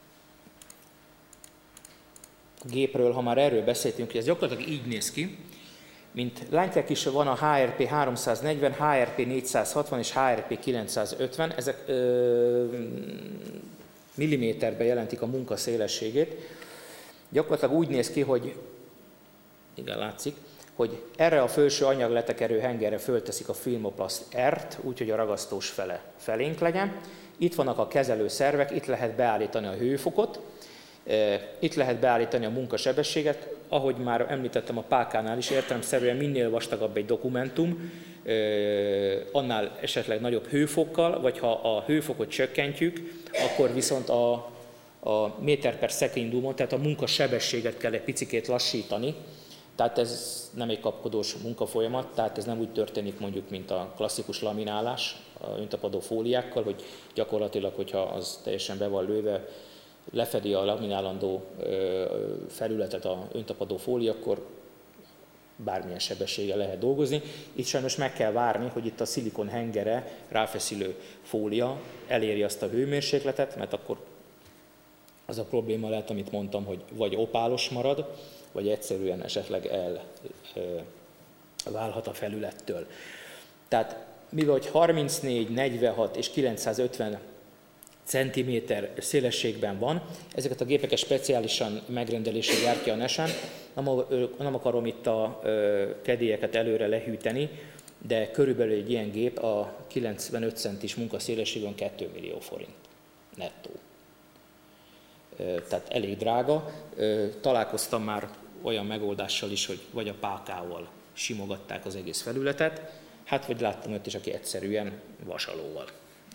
Speaker 2: gépről, ha már erről beszéltünk, hogy ez gyakorlatilag így néz ki, mint látják is, van a H R P háromszáznegyven, H R P négyszázhatvan és H R P kilencszázötven, ezek ö, milliméterben jelentik a munka szélességét. Gyakorlatilag úgy néz ki, hogy, igen látszik, hogy erre a felső anyagletekerő hengerre fölteszik a filmolpaszt R-t, úgyhogy a ragasztós fele felénk legyen. Itt vannak a kezelő szervek, itt lehet beállítani a hőfokot, itt lehet beállítani a munkasebességet, ahogy már említettem a pákánál is, értelemszerűen minél vastagabb egy dokumentum, annál esetleg nagyobb hőfokkal, vagy ha a hőfokot csökkentjük, akkor viszont a, a méter per szekundumot, tehát a munkasebességet kell egy picikét lassítani. Tehát ez nem egy kapkodós munkafolyamat, tehát ez nem úgy történik mondjuk, mint a klasszikus laminálás, a öntapadó fóliákkal, hogy gyakorlatilag, hogyha az teljesen be van lőve, lefedi a laminálandó felületet a öntapadó fólia, akkor bármilyen sebességgel lehet dolgozni. Itt sajnos meg kell várni, hogy itt a szilikon hengere, ráfeszülő fólia eléri azt a hőmérsékletet, mert akkor az a probléma lehet, amit mondtam, hogy vagy opálos marad, vagy egyszerűen esetleg elválhat a felülettől. Tehát mivel hogy harmincnégy, negyvenhat és kilencszázötven centiméter szélességben van, ezeket a gépeket speciálisan megrendelésre gyártja a Nesen. Nem akarom itt a kedélyeket előre lehűteni, de körülbelül egy ilyen gép a kilencvenöt centis munkaszélességben két millió forint nettó. Tehát elég drága. Találkoztam már olyan megoldással is, hogy vagy a pákával simogatták az egész felületet, hát vagy láttam őt is, aki egyszerűen vasalóval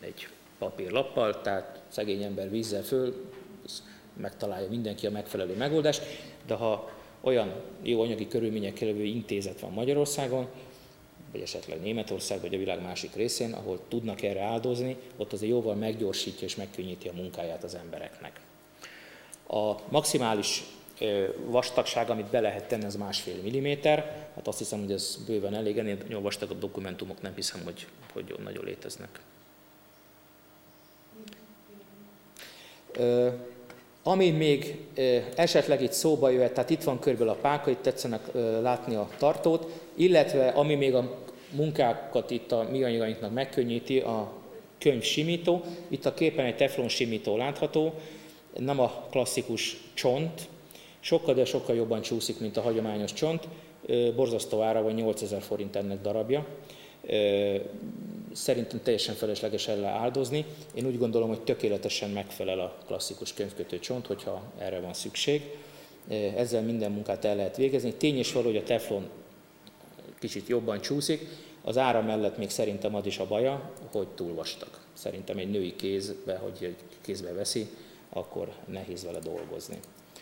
Speaker 2: egy papírlappal, tehát szegény ember vízzel föl, megtalálja mindenki a megfelelő megoldást, de ha olyan jó anyagi körülményekkel lévő intézet van Magyarországon, vagy esetleg Németország, vagy a világ másik részén, ahol tudnak erre áldozni, ott azért jóval meggyorsítja és megkönnyíti a munkáját az embereknek. A maximális vastagság, amit be lehet tenni, az másfél milliméter. Hát azt hiszem, hogy ez bőven elég, ennél vastagabb dokumentumok nem hiszem, hogy, hogy nagyon léteznek. Ami még esetleg itt szóba jöhet, tehát itt van körülbelül a pálka, itt tetszenek látni a tartót, illetve ami még a munkákat itt a mi anyagainknak megkönnyíti, a könyvsimító. Itt a képen egy teflon simító látható, nem a klasszikus csont, sokkal, de sokkal jobban csúszik, mint a hagyományos csont. Borzasztó ára van, nyolcezer forint ennek darabja. Szerintem teljesen felesleges el áldozni. Én úgy gondolom, hogy tökéletesen megfelel a klasszikus könyvkötő csont, hogyha erre van szükség. Ezzel minden munkát el lehet végezni. Tény és való, hogy a teflon kicsit jobban csúszik. Az ára mellett még szerintem az is a baja, hogy túl vastag. Szerintem egy női kézbe, hogy kézbe veszi, akkor nehéz vele dolgozni.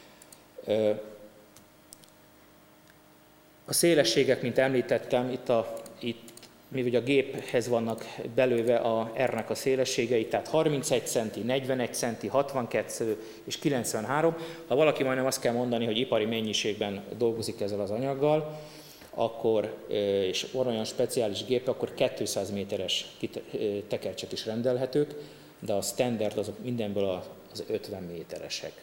Speaker 2: A szélességek, mint említettem, itt, a, itt mi ugye a géphez vannak belőve a R-nek a szélességei, tehát harmincegy centi, negyvenegy centi, hatvankettő és kilencvenhárom. Ha valaki majdnem azt kell mondani, hogy ipari mennyiségben dolgozik ezzel az anyaggal, akkor, és olyan speciális gép, akkor kétszáz méteres tekercsek is rendelhetők, de a standard azok mindenből az ötven méteresek.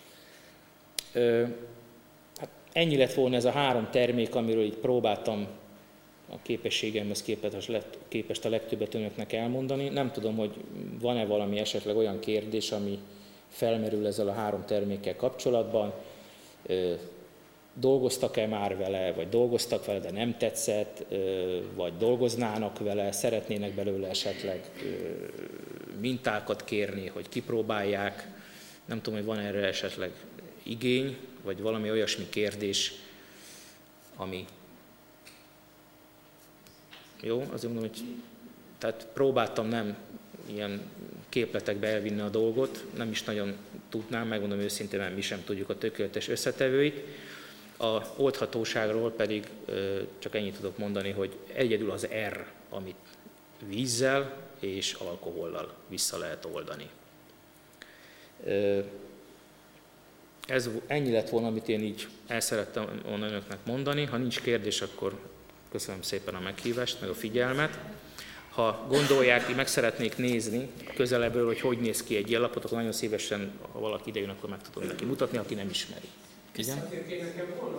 Speaker 2: Hát ennyi lett volna ez a három termék, amiről így próbáltam a képességemhez képest a legtöbbet önöknek elmondani. Nem tudom, hogy van-e valami esetleg olyan kérdés, ami felmerül ezzel a három termékkel kapcsolatban. Dolgoztak-e már vele, vagy dolgoztak vele, de nem tetszett, vagy dolgoznának vele, szeretnének belőle esetleg mintákat kérni, hogy kipróbálják. Nem tudom, hogy van erre esetleg igény, vagy valami olyasmi kérdés, ami... Jó, azért mondom, hogy tehát próbáltam nem ilyen képletekbe elvinni a dolgot, nem is nagyon tudnám, megmondom őszintén, mert mi sem tudjuk a tökéletes összetevőit. A oldhatóságról pedig csak ennyit tudok mondani, hogy egyedül az R, amit vízzel és alkohollal vissza lehet oldani. Ez ennyi lett volna, amit én így el szerettem volna önöknek mondani. Ha nincs kérdés, akkor köszönöm szépen a meghívást, meg a figyelmet. Ha gondolják, meg szeretnék nézni közelebbről, hogy hogy néz ki egy ilyen lapot, akkor nagyon szívesen, ha valaki idejön, akkor meg tudom neki mutatni, aki nem ismeri. Igen?
Speaker 4: Nekem volna,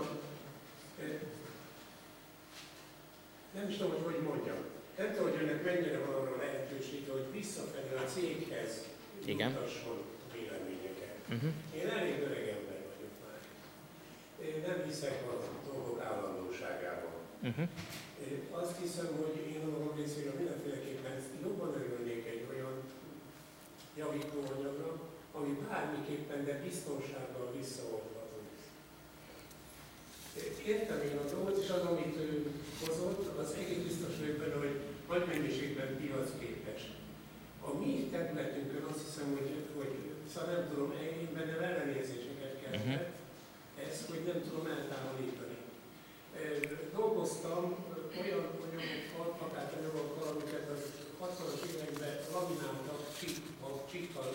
Speaker 4: nem is tudom, hogy hogy mondjam. Nem tudom, hogy önnek mennyire van arra lehetősége, hogy visszafelé a céghez mutasson véleményeket. Uh-huh. Én elég öreg ember vagyok már. Én nem hiszek a dolgok állandóságában. Uh-huh. Azt hiszem, hogy én a magam részéről mindenféleképpen jobban örülnék egy olyan javítóanyagra, ami bármiképpen, de biztonsággal visszaoldható. Értem én a dolgot, és az, amit ő hozott, az egész biztos vagyok benne, hogy nagy mennyiségben piacképes. A mi területünkön azt hiszem, hogy, hogy szóval nem tudom, én bennem ellenérzéseket kezdett, ezt, hogy nem tudom eltávolítani. Dolgoztam olyan anyagokkal, plakátanyagokkal, amiket a hatvanas években lamináltak csikkal.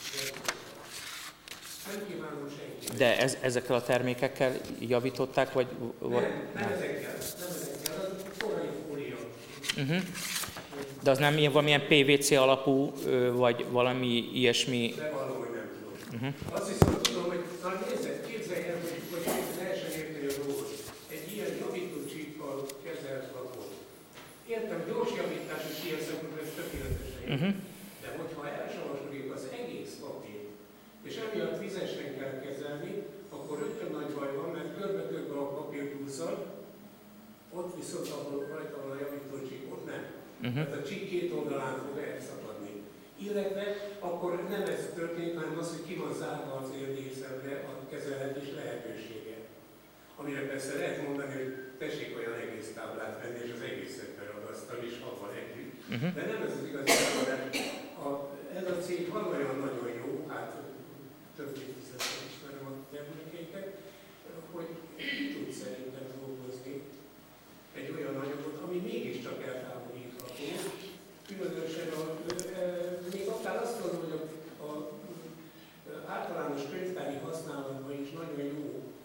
Speaker 4: Nem kívánom senki.
Speaker 2: De ez, ezekkel a termékekkel javították, vagy...
Speaker 4: Nem, nem, nem ezekkel, nem ezekkel, az korai fólia. Uh-huh.
Speaker 2: De az nem ilyen valamilyen pé vé cé alapú, vagy valami ilyesmi...
Speaker 4: De valami nem tudom. Uh-huh. Azt viszont tudom, hogy na nézzet, képzelj el, hogy, hogy lehessen érteni a dolgot. Egy ilyen javító csíppal kezelt lapot. Értem, gyors javítás is ilyen szempontból ez tökéletesen. Uh-huh. De hogyha elsavasodik az egész papír, és emiatt vizesen kell kezelni, akkor rögtön nagy baj van, mert körbe-körbe a papír túlszal, ott viszont ahol rajta van a javítócsík, ott nem. Uh-huh. Tehát a csík két oldalán fog elszakadni. Illetve akkor nem ez történik, hanem az, hogy ki van zárva az érdészelre a kezelhetés lehetősége. Amire persze lehet mondani, hogy tessék olyan egész táblát venni, és az egészet beragasztani, és ha van együtt. Uh-huh. De nem ez az igazi megoldás. A a, ez a cég valójában nagyon jó, hát több évtizedben ismerem a termékeiket, hogy tud szerintem dolgozni egy olyan anyagot, ami mégiscsak eltávolítható. Különösen a, e, még akár azt mondom, hogy a, a, a általános könyvtári használatban is nagyon jó.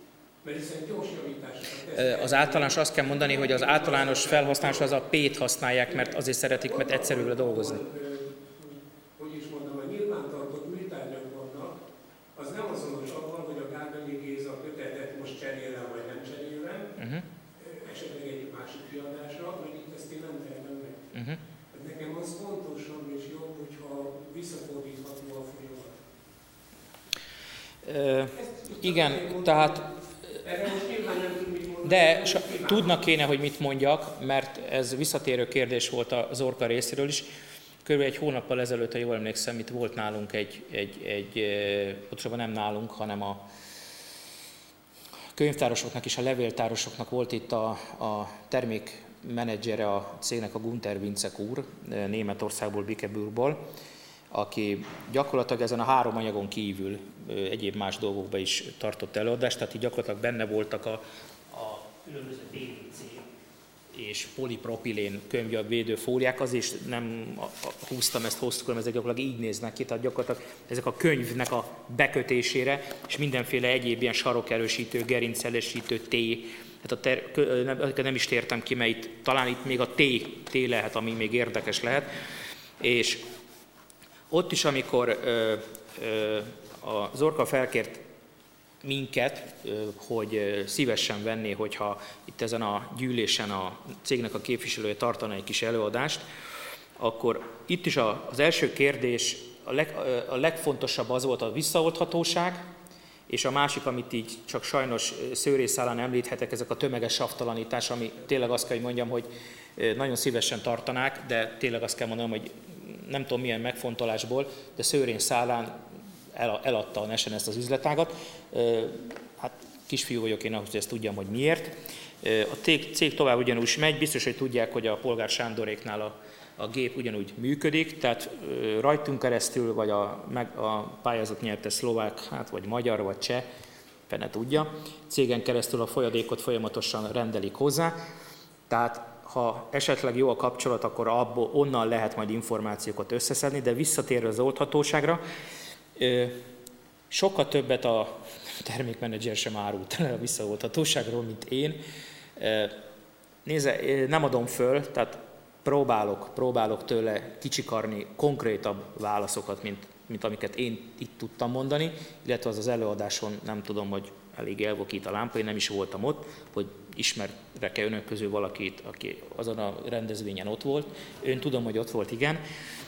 Speaker 2: Az általános, azt kell mondani, hogy az általános felhasználás az a P-t használják, mert azért szeretik, mert egyszerűbb dolgozni.
Speaker 4: Hogy is mondom, a nyilvántartott műtárgyak vannak, az nem azonos abban, hogy a Gárdonyi Géza kötetet most cserélem vagy nem cserélem, uh-huh. esetleg egy másik kiadásra, hogy itt ezt én nem tehetem meg. Uh-huh. Nekem az fontosabb és jobb, hogyha visszafordítható a folyamat.
Speaker 2: Uh, igen, tehát de tudnak kéne, hogy mit mondjak, mert ez visszatérő kérdés volt a Zorka részéről is. Körülbelül egy hónappal ezelőtt, ha jól emlékszem, itt volt nálunk egy, egy, egy pontosabban nem nálunk, hanem a könyvtárosoknak és a levéltárosoknak volt itt a, a termékmenedzsere a cégnek, a Gunther Vincek úr, Németországból, Bikeburgból, aki gyakorlatilag ezen a három anyagon kívül egyéb más dolgokban is tartott előadást, tehát így gyakorlatilag benne voltak a, a különböző pé vé cé és polipropilén könyvvédőfóliák, azért is nem húztam ezt hosszú, hanem ezek gyakorlatilag így néznek ki, tehát gyakorlatilag ezek a könyvnek a bekötésére, és mindenféle egyéb ilyen sarokerősítő, gerincelesítő, té, hát a ter, nem, nem is tértem ki, mert itt, talán itt még a té, té lehet, ami még érdekes lehet, és ott is, amikor ö, ö, a Zorka felkért minket, ö, hogy szívesen venné, hogyha itt ezen a gyűlésen a cégnek a képviselője tartana egy kis előadást, akkor itt is a, az első kérdés, a, leg, a legfontosabb az volt a visszaoldhatóság, és a másik, amit így csak sajnos szőrészálán említhetek, ezek a tömeges savtalanítás, ami tényleg azt kell, hogy mondjam, hogy nagyon szívesen tartanák, de tényleg azt kell mondanom, hogy nem tudom milyen megfontolásból, de szőrén szálán eladta a Nesen ezt az üzletágat. Hát kisfiú vagyok én ahhoz, hogy ezt tudjam, hogy miért. A cég tovább ugyanúgy megy, biztos, hogy tudják, hogy a Polgár Sándoréknál a, a gép ugyanúgy működik, tehát rajtunk keresztül, vagy a, meg, a pályázat nyerte szlovák, hát vagy magyar, vagy cseh, fene tudja. Cégen keresztül a folyadékot folyamatosan rendelik hozzá, tehát ha esetleg jó a kapcsolat, akkor abból, onnan lehet majd információkat összeszedni, de visszatérve az oldhatóságra, sokkal többet a termékmenedzser sem árult a visszaoldhatóságról, mint én. Nézze, nem adom föl, tehát próbálok, próbálok tőle kicsikarni konkrétabb válaszokat, mint, mint amiket én itt tudtam mondani, illetve az az előadáson nem tudom, hogy elég elvokít a lámpa, én nem is voltam ott, hogy ismerek-e önök közül valakit, aki azon a rendezvényen ott volt. Ön tudom, hogy ott volt, igen.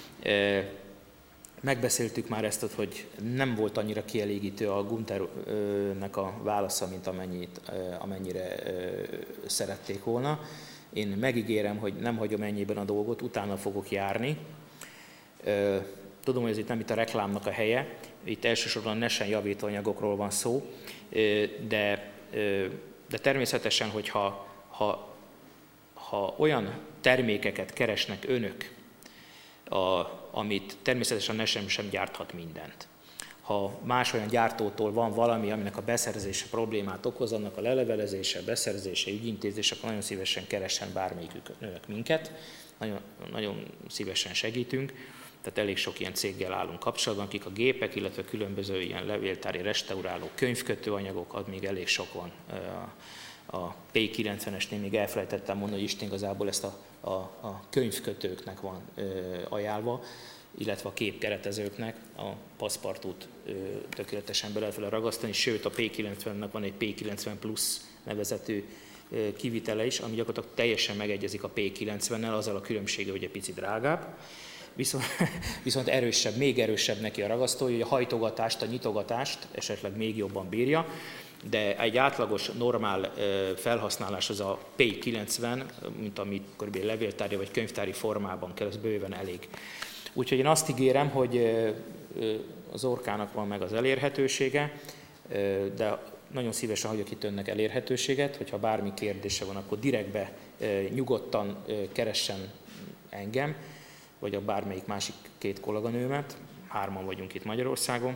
Speaker 2: Megbeszéltük már ezt, hogy nem volt annyira kielégítő a Gunthernek a válasza, mint amennyit, amennyire szerették volna. Én megígérem, hogy nem hagyom ennyiben a dolgot, utána fogok járni. Tudom, hogy ez itt nem itt a reklámnak a helye, itt elsősorban a Nesen javítóanyagokról van szó, de, de természetesen, hogyha ha, ha olyan termékeket keresnek önök, a, amit természetesen a Nesen sem gyárthat mindent. Ha más olyan gyártótól van valami, aminek a beszerzése problémát okoz, annak a lelevelezése, beszerzése, ügyintézése, akkor nagyon szívesen keressen bármelyikük önök minket, nagyon, nagyon szívesen segítünk. Tehát elég sok ilyen céggel állunk kapcsolatban, akik a gépek, illetve különböző ilyen levéltári, restauráló, könyvkötőanyagok, ad még elég sok van. A P kilencvenesnél még elfelejtettem mondani, hogy Isten igazából ezt a, a, a könyvkötőknek van ajánlva, illetve a képkeretezőknek a paszpartút tökéletesen be lehet vele ragasztani, sőt a P kilencvennek van egy P kilencven plusz nevezetű kivitele is, ami gyakorlatilag teljesen megegyezik a P kilencvennel, azzal a különbsége, hogy egy picit drágább. Viszont, viszont erősebb, még erősebb neki a ragasztója, hogy a hajtogatást, a nyitogatást esetleg még jobban bírja, de egy átlagos, normál felhasználás az a P kilencven, mint amit kb. Levéltári vagy könyvtári formában kell, az bőven elég. Úgyhogy én azt ígérem, hogy az Orkának van meg az elérhetősége, de nagyon szívesen hagyok itt önnek elérhetőséget, hogyha bármi kérdése van, akkor direktbe nyugodtan keressen engem. vagy a bármelyik másik két kolléganőmet, hárman vagyunk itt Magyarországon.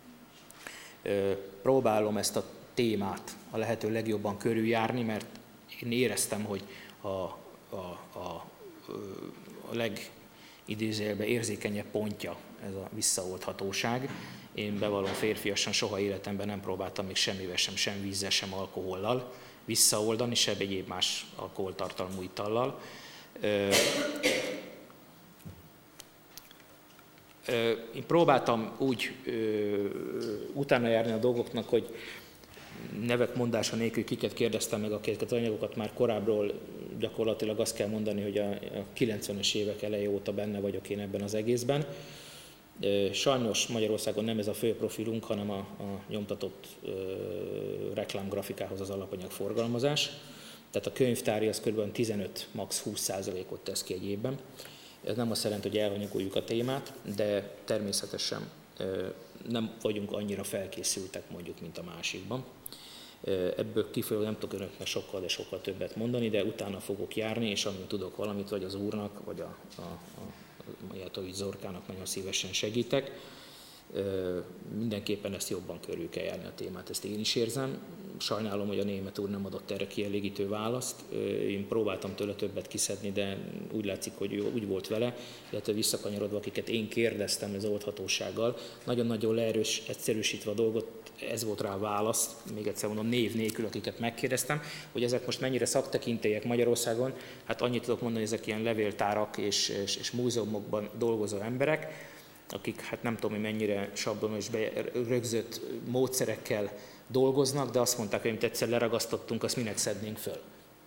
Speaker 2: Próbálom ezt a témát a lehető legjobban körüljárni, mert én éreztem, hogy a, a, a, a legidézőjelben érzékenyebb pontja ez a visszaoldhatóság. Én bevallom férfiasan soha életemben nem próbáltam még semmivel sem, sem vízzel, sem alkohollal visszaoldani, sem egyéb más alkoholtartalmú itallal. Én próbáltam úgy ö, utána járni a dolgoknak, hogy nevek mondása nélkül kiket kérdeztem meg, akiket az anyagokat már korábbról gyakorlatilag azt kell mondani, hogy a, a kilencvenes évek eleje óta benne vagyok én ebben az egészben. Sajnos Magyarországon nem ez a fő profilunk, hanem a, a nyomtatott ö, reklámgrafikához az alapanyag forgalmazás. Tehát a könyvtári az kb. tizenöt max. húsz százalékot tesz ki egy évben. Ez nem azt jelenti, hogy elhanyagoljuk a témát, de természetesen nem vagyunk annyira felkészültek mondjuk, mint a másikban. Ebből kifolyólag nem tudok önöknek sokkal, de sokkal többet mondani, de utána fogok járni, és amint tudok valamit, vagy az úrnak, vagy a, a, a, a Zorkának nagyon szívesen segítek. Mindenképpen ezt jobban körül kell járni a témát, ezt én is érzem. Sajnálom, hogy a német úr nem adott erre kielégítő választ. Én próbáltam tőle többet kiszedni, de úgy látszik, hogy ő úgy volt vele, illetve visszakanyarodva, akiket én kérdeztem az oldhatósággal. Nagyon-nagyon leerős, egyszerűsítve a dolgot, ez volt rá a válasz, még egyszer mondom, név nélkül, akiket megkérdeztem, hogy ezek most mennyire szaktekintélyek Magyarországon. Hát annyit tudok mondani, hogy ezek ilyen levéltárak és, és, és múzeumokban dolgozó emberek, akik hát nem tudom, hogy mennyire sablonos, rögzött módszerekkel dolgoznak, de azt mondták, hogy amit egyszer leragasztottunk, azt minek szednénk föl.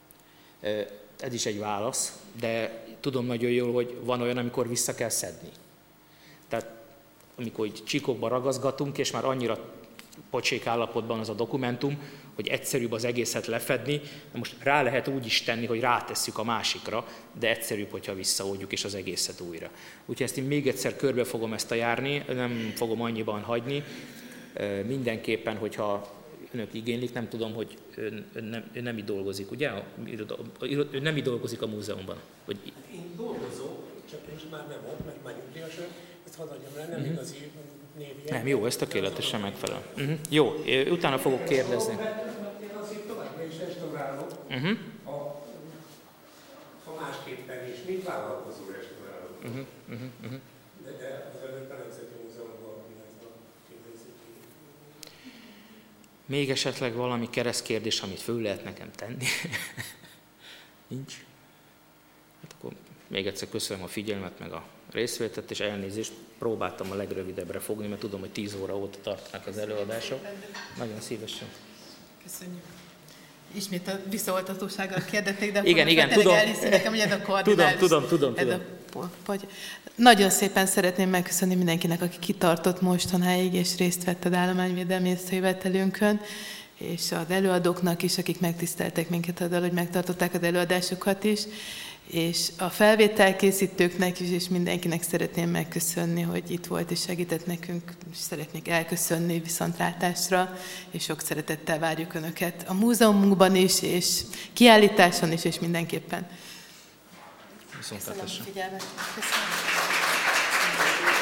Speaker 2: Ez is egy válasz, de tudom nagyon jól, hogy van olyan, amikor vissza kell szedni. Tehát amikor így csíkokba ragaszgatunk, és már annyira pocsék állapotban az a dokumentum, hogy egyszerűbb az egészet lefedni, de most rá lehet úgy is tenni, hogy rátesszük a másikra, de egyszerűbb, hogyha visszaoldjuk és az egészet újra. Úgyhogy ezt én még egyszer körbe fogom ezt a járni, nem fogom annyiban hagyni. Mindenképpen, hogyha önök igénylik, nem tudom, hogy ön, ön, nem, ön nem itt dolgozik, ugye? Ön nem itt dolgozik a múzeumban? Vagy...
Speaker 4: Én dolgozom, csak most már nem ott, mert már nyugdíjas, ezt hadd adjam le, nem uh-huh. igazi névi.
Speaker 2: Nem, jó, ez tökéletesen megfelel. Uh-huh. Jó, utána fogok kérdezni.
Speaker 4: Én azért továbbra is restaurálok, uh-huh. a, a másképpen is, mint vállalkozó restaurálok. Uh-huh. Uh-huh. Uh-huh. De, de az előtt a Nemzeti Múzeumban kérdezik ki.
Speaker 2: Még esetleg valami keresztkérdés, amit föl lehet nekem tenni? Nincs? Hát akkor még egyszer köszönöm a figyelmet, meg a részvételt, és elnézést, próbáltam a legrövidebbre fogni, mert tudom, hogy tíz óra óta tartanak az előadások. Nagyon szívesen.
Speaker 1: Köszönjük. Ismét a visszaoltatósággal kérdették, de
Speaker 2: igen, igen, tudom.
Speaker 1: Elhiszi nekem, hogy ez a koordinális.
Speaker 2: Tudom, tudom, tudom.
Speaker 1: tudom. Nagyon szépen szeretném megköszönni mindenkinek, aki kitartott mostanáig, és részt vett az állományvédelmi észrevételünkön, és az előadóknak is, akik megtiszteltek minket azzal, hogy megtartották az előadásokat is, és a felvételkészítőknek is, és mindenkinek szeretném megköszönni, hogy itt volt és segített nekünk, és szeretnék elköszönni viszontlátásra, és sok szeretettel várjuk Önöket a múzeumunkban is, és kiállításon is, és mindenképpen.
Speaker 2: Viszontlátásra.
Speaker 1: Köszönöm a figyelmet. Köszönöm.